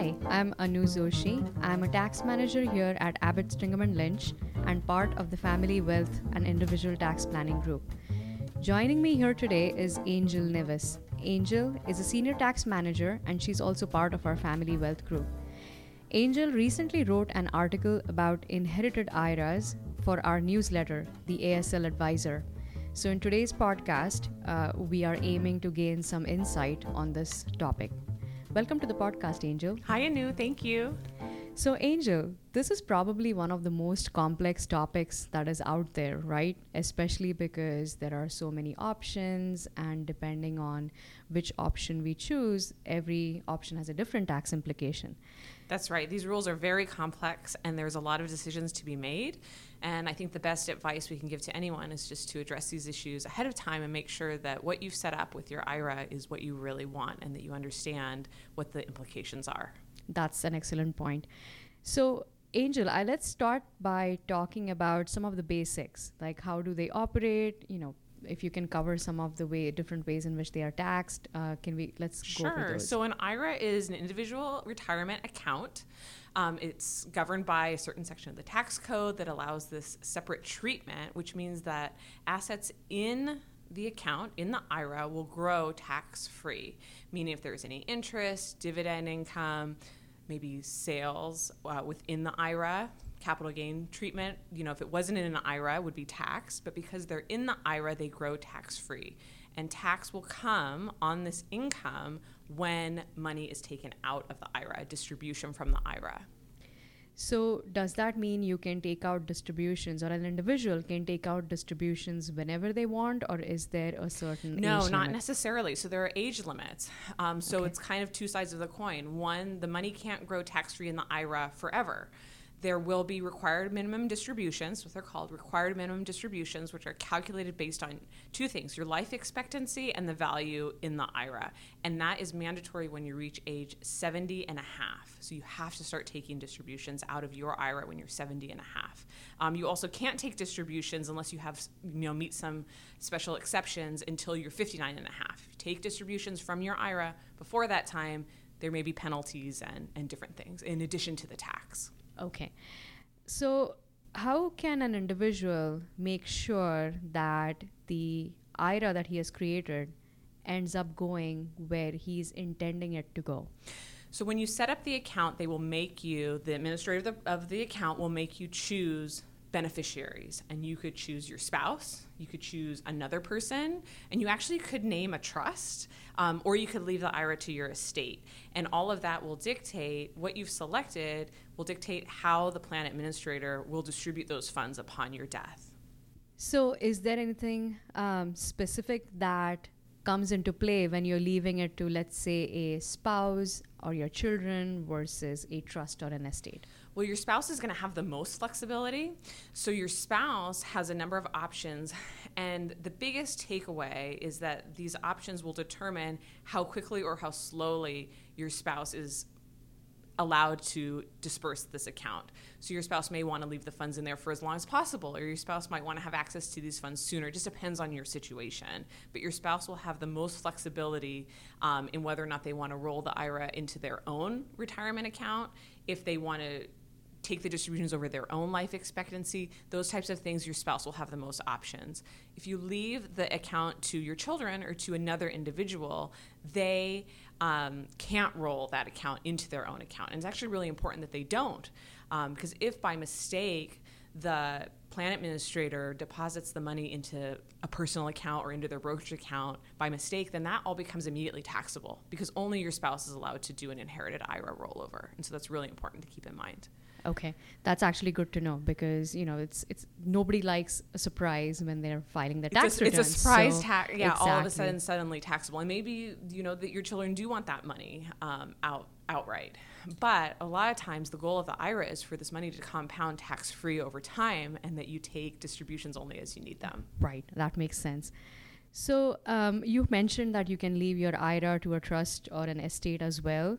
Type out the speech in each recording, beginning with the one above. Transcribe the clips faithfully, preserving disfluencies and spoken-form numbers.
Hi, I'm Anu Zoshi. I'm a tax manager here at Abbott Stringham and Lynch and part of the Family Wealth and Individual Tax Planning Group. Joining me here today is Angel Nevis. Angel is a senior tax manager and she's also part of our Family Wealth group. Angel recently wrote an article about inherited I R As for our newsletter, the A S L Advisor. So in today's podcast, uh, we are aiming to gain some insight on this topic. Welcome to the podcast, Angel. Hi, Anu. Thank you. So, Angel, this is probably one of the most complex topics that is out there, right? Especially because there are so many options, and depending on which option we choose, every option has a different tax implication. That's right. These rules are very complex, and there's a lot of decisions to be made. And I think the best advice we can give to anyone is just to address these issues ahead of time and make sure that what you've set up with your I R A is what you really want and that you understand what the implications are. That's an excellent point. So, Angel, I, let's start by talking about some of the basics, like how do they operate, you know, if you can cover some of the way different ways in which they are taxed, uh, can we let's sure. go through those. So an I R A is an individual retirement account. Um, it's governed by a certain section of the tax code that allows this separate treatment, which means that assets in the account, in the I R A, will grow tax-free, meaning if there's any interest, dividend income, maybe sales uh, within the I R A, capital gain treatment, you know, if it wasn't in an I R A, would be taxed, but because they're in the I R A, they grow tax-free. And tax will come on this income when money is taken out of the I R A, distribution from the I R A. So does that mean you can take out distributions, or an individual can take out distributions whenever they want, or is there a certain No, age not limit? necessarily. So there are age limits. Um, so Okay. it's kind of two sides of the coin. One, the money can't grow tax-free in the I R A forever. There will be required minimum distributions, what they're called, required minimum distributions, which are calculated based on two things, your life expectancy and the value in the I R A. And that is mandatory when you reach age seventy and a half. So you have to start taking distributions out of your I R A when you're seventy and a half. Um, you also can't take distributions unless you have, you know, meet some special exceptions until you're fifty-nine and a half. If you take distributions from your I R A before that time, there may be penalties and, and different things in addition to the tax. Okay. So how can an individual make sure that the I R A that he has created ends up going where he's intending it to go? So when you set up the account, they will make you, the administrator of the, of the account will make you choose beneficiaries, and you could choose your spouse, you could choose another person, and you actually could name a trust, um, or you could leave the I R A to your estate. And all of that will dictate, what you've selected will dictate how the plan administrator will distribute those funds upon your death. So is there anything um, specific that comes into play when you're leaving it to, let's say, a spouse or your children versus a trust or an estate? Well, your spouse is going to have the most flexibility. So your spouse has a number of options, and the biggest takeaway is that these options will determine how quickly or how slowly your spouse is allowed to disperse this account. So your spouse may want to leave the funds in there for as long as possible, or your spouse might want to have access to these funds sooner. It just depends on your situation. But your spouse will have the most flexibility um, in whether or not they want to roll the I R A into their own retirement account, if they want to take the distributions over their own life expectancy, those types of things, your spouse will have the most options. If you leave the account to your children or to another individual, they um, can't roll that account into their own account. And it's actually really important that they don't, um, because if by mistake the plan administrator deposits the money into a personal account or into their brokerage account by mistake, then that all becomes immediately taxable, because only your spouse is allowed to do an inherited I R A rollover. And so that's really important to keep in mind. Okay, that's actually good to know, because you know it's it's nobody likes a surprise when they're filing their tax it's a, returns. It's a surprise so tax, yeah. Exactly. All of a sudden, suddenly taxable, and maybe you know that your children do want that money um, out outright. But a lot of times, the goal of the I R A is for this money to compound tax-free over time, and that you take distributions only as you need them. Right, that makes sense. So um, you mentioned that you can leave your I R A to a trust or an estate as well.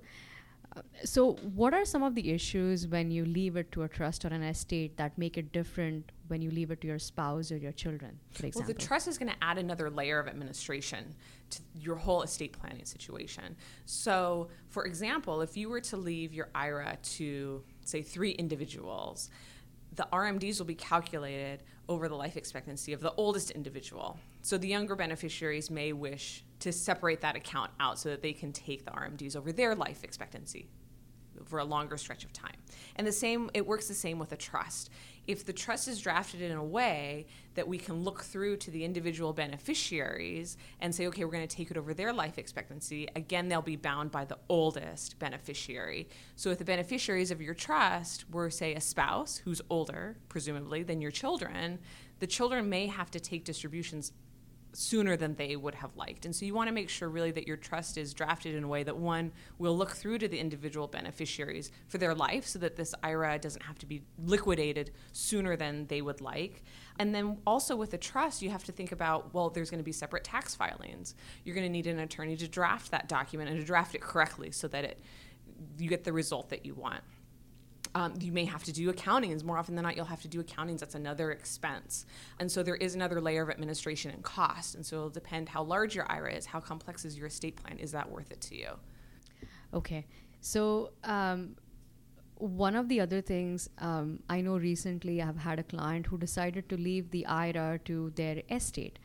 So what are some of the issues when you leave it to a trust or an estate that make it different when you leave it to your spouse or your children, for example? Well, the trust is going to add another layer of administration to your whole estate planning situation. So, for example, if you were to leave your I R A to, say, three individuals, the R M Ds will be calculated over the life expectancy of the oldest individual. So the younger beneficiaries may wish to separate that account out so that they can take the R M Ds over their life expectancy for a longer stretch of time. And the same, it works the same with a trust. If the trust is drafted in a way that we can look through to the individual beneficiaries and say, okay, we're going to take it over their life expectancy, again, they'll be bound by the oldest beneficiary. So if the beneficiaries of your trust were, say, a spouse who's older, presumably, than your children, the children may have to take distributions sooner than they would have liked. And so you want to make sure really that your trust is drafted in a way that, one, will look through to the individual beneficiaries for their life so that this I R A doesn't have to be liquidated sooner than they would like. And then also with the trust, you have to think about, well, there's going to be separate tax filings. You're going to need an attorney to draft that document and to draft it correctly so that it you get the result that you want. Um, you may have to do accountings. More often than not, you'll have to do accountings. That's another expense. And so there is another layer of administration and cost. And so it'll depend how large your I R A is, how complex is your estate plan. Is that worth it to you? Okay. So um, one of the other things, um, I know recently I've had a client who decided to leave the I R A to their estate.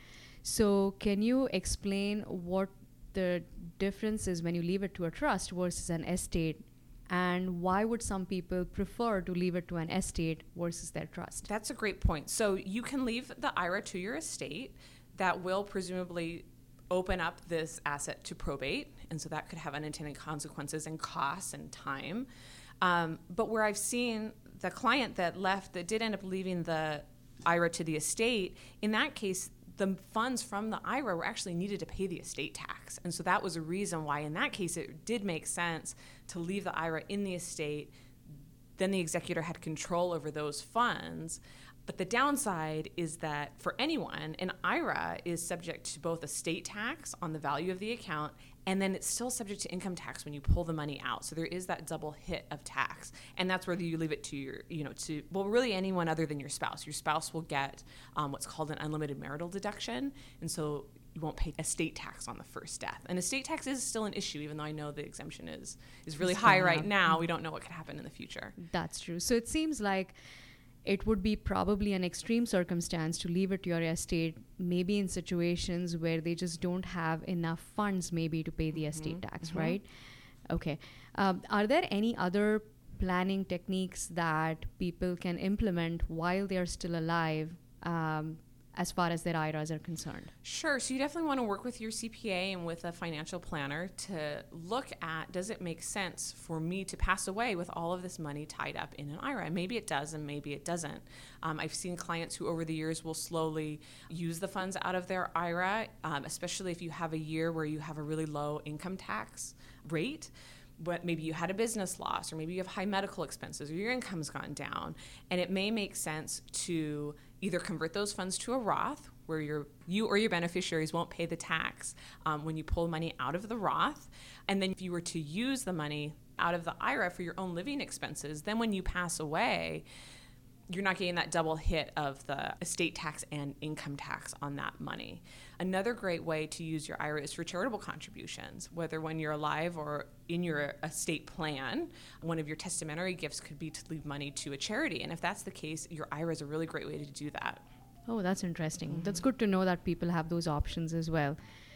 So can you explain what the difference is when you leave it to a trust versus an estate? And why would some people prefer to leave it to an estate versus their trust? That's a great point. So you can leave the I R A to your estate. That will presumably open up this asset to probate. And so that could have unintended consequences and costs and time. Um, but where I've seen the client that left, that did end up leaving the I R A to the estate, in that case, the funds from the I R A were actually needed to pay the estate tax. And so that was a reason why in that case it did make sense to leave the I R A in the estate. Then the executor had control over those funds. But the downside is that for anyone, an I R A is subject to both estate tax on the value of the account, and then it's still subject to income tax when you pull the money out. So there is that double hit of tax. And that's whether you leave it to your, you know, to, well, really anyone other than your spouse. Your spouse will get um, what's called an unlimited marital deduction. And so you won't pay estate tax on the first death. And estate tax is still an issue, even though I know the exemption is, is really It's high going right up. now. We don't know what could happen in the future. That's true. So it seems like it would be probably an extreme circumstance to leave it to your estate, maybe in situations where they just don't have enough funds maybe to pay the Mm-hmm. estate tax, Mm-hmm. right? Okay. Um, are there any other planning techniques that people can implement while they're still alive um, as far as their I R As are concerned? Sure. So you definitely want to work with your C P A and with a financial planner to look at, does it make sense for me to pass away with all of this money tied up in an I R A? Maybe it does and maybe it doesn't. Um, I've seen clients who over the years will slowly use the funds out of their I R A, um, especially if you have a year where you have a really low income tax rate. But maybe you had a business loss, or maybe you have high medical expenses, or your income's gone down. And it may make sense to either convert those funds to a Roth, where your, you or your beneficiaries won't pay the tax um, when you pull money out of the Roth. And then if you were to use the money out of the I R A for your own living expenses, then when you pass away, you're not getting that double hit of the estate tax and income tax on that money. Another great way to use your I R A is for charitable contributions, whether when you're alive or in your estate plan. One of your testamentary gifts could be to leave money to a charity. And if that's the case, your I R A is a really great way to do that. Oh, that's interesting. Mm-hmm. That's good to know that people have those options as well.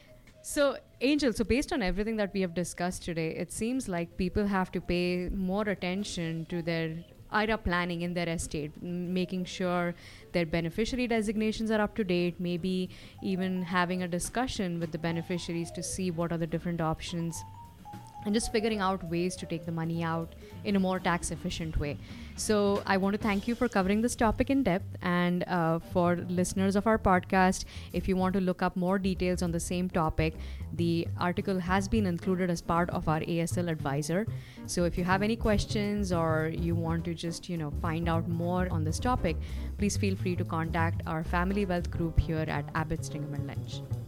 So, Angel, so based on everything that we have discussed today, it seems like people have to pay more attention to their I R A planning in their estate, m- making sure their beneficiary designations are up to date, maybe even having a discussion with the beneficiaries to see what are the different options, and just figuring out ways to take the money out in a more tax efficient way. So I want to thank you for covering this topic in depth, and uh, for listeners of our podcast, if you want to look up more details on the same topic, the article has been included as part of our A S L advisor. So if you have any questions or you want to just, you know, find out more on this topic, please feel free to contact our Family Wealth group here at Abbott Stringham and Lynch.